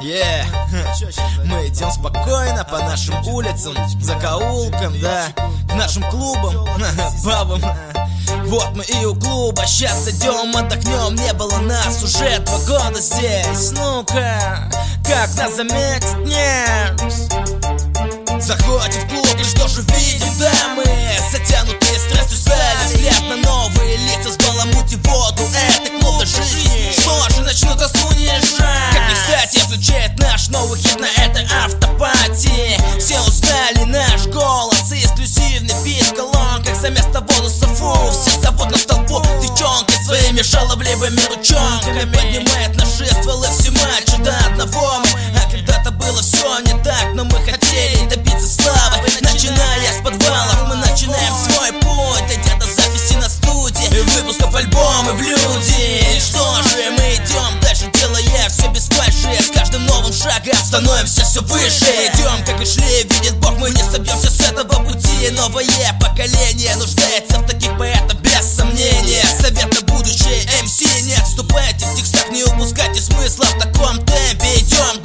Yeah. Мы идем спокойно по нашим улицам, закоулкам, да, к нашим клубам, бабам. Вот мы и у клуба, сейчас идем, отдохнем. Не было нас уже 2 года здесь. Ну-ка, как нас заметят? Нет. Заходим в клуб, и что же видим? Да, мы затянутые страстью сали, взгляд на новые лица, с баламути воду. Это клуб до жизни. Что же, начнут ослунежать? Как не кстати, включает наш новый хит на этой автопати. Все узнали наш голос, эксклюзивный бит в колонках. За место бонусов все зовут на столбу. Девчонки своими шаловливыми ручонками поднимает наши стволы все матчи до одного. А когда-то было все не так, но мы хотели добиться славы. Начиная с подвалов, мы начинаем свой путь, дойдя до записи на студии и выпусков альбомы в люди. Что же, мы идем дальше, делая все без фальши. С каждым новым шагом становимся все выше. Идем, как и шли, видит Бог, мы не собьемся с этого пути. Новое поколение нуждается в таких поэтах, без сомнения. Совет на будущее MC: не отступайте в текстах, не упускайте смысла в таком темпе. Идем